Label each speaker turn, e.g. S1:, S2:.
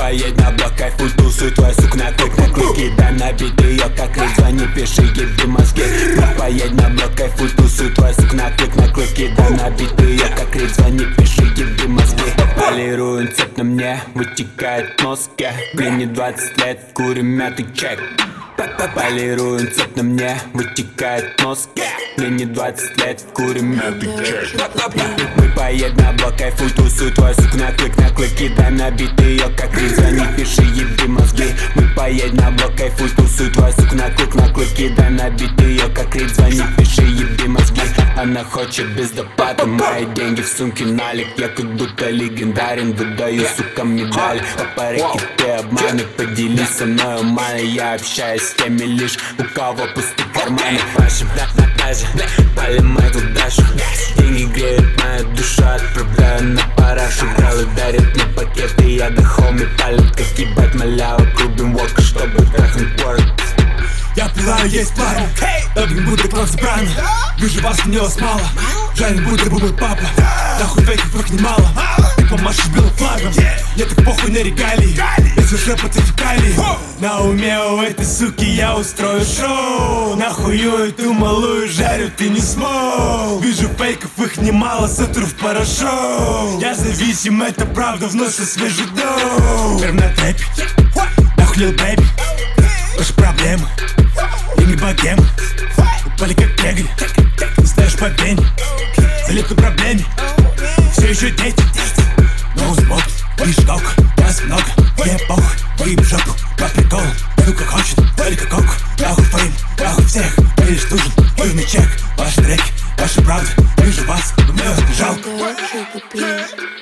S1: поедь на блок, кайфуй, тусуй, твой сук на клик, кидай на бит ее, как рейд, звони, пиши, еби мозги. Мы поедь на блок, кайфуй, тусуй, твой сук на клик, кидай на бит ее, как рейд, звони, пиши, еби мозги. Полируем цепь, на мне вытекает мозг, блин, не 20 лет, курим мятый чек. Полируем цепь, на мне вытекает мозг, мне не 20 лет, курим мятый чек. Мы поедем на блок, кайфуй, тусуй, твой сук на клик, кидай на бит ее, как рейд, звони, пиши, еби мозги. Мы поедем на блок, кайфуй, тусуй, твой сук на клик, кидай на бит ее, как рейд, звони, пиши, еби мозги. Она хочет без доплаты, мои деньги в сумке налик, я как будто легендарен, выдаю сукам медали. По реке ты обманы, поделись со мной умами, я общаюсь с теми лишь, у кого пусты карманы. Пашем на пляже, палим эту Дашу, деньги греют мою душу, отправляю на парашу. Бралы дарят мне пакеты, я до хоми палят, как ебать малява, клубим водку, чтобы трахнуть порт.
S2: Я предлагаю есть парень, блин, будто к нам собраны. Вижу вас, мне вас мало, жаль, будто бы мой папа. Нахуй фейков их немало, ты помашешь белым флагом. Мне так похуй на регалии, если шепот эти калии. На уме у этой суки я устрою шоу. Нахую эту малую жарю, ты не смог. Вижу фейков их немало, сотру в порошок. Я зависим, это правда, вношу свежий доу. Прям на трэпе, нахуй лил бэйби, ваши проблемы, я не богема. Упали как кегли, знаешь по пене, залип на проблеме. Все еще дети, но узбок, лишь толку, нас много, мне похуй, выеб жопу, по приколу. Ну как хочет, только коку, нахуй фейм, нахуй всех, ты лишь нужен, южный чек. Ваши треки, ваша правда, вижу вас, но мне вас не жалко.